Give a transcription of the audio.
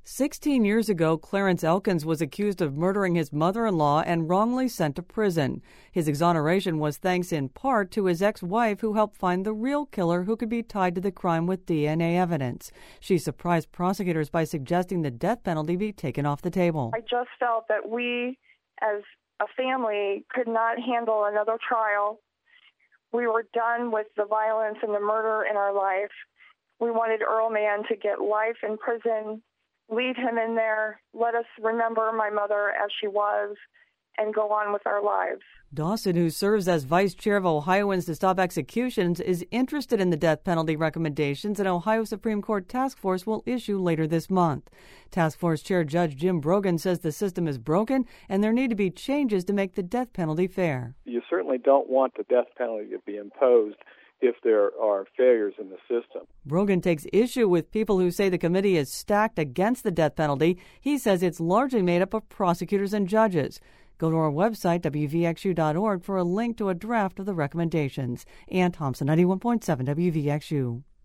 16 years ago, Clarence Elkins was accused of murdering his mother-in-law and wrongly sent to prison. His exoneration was thanks in part to his ex-wife, who helped find the real killer who could be tied to the crime with DNA evidence. She surprised prosecutors by suggesting the death penalty be taken off the table. I just felt that we, as a family, could not handle another trial. We were done with the violence and the murder in our life. We wanted Earl Mann to get life in prison. Leave him in there, let us remember my mother as she was, and go on with our lives. Dawson, who serves as vice chair of Ohioans to Stop Executions, is interested in the death penalty recommendations an Ohio Supreme Court task force will issue later this month. Task Force Chair Judge Jim Brogan says the system is broken and there need to be changes to make the death penalty fair. You certainly don't want the death penalty to be imposed if there are failures in the system. Brogan takes issue with people who say the committee is stacked against the death penalty. He says it's largely made up of prosecutors and judges. Go to our website, WVXU.org, for a link to a draft of the recommendations. Ann Thompson, 91.7 WVXU.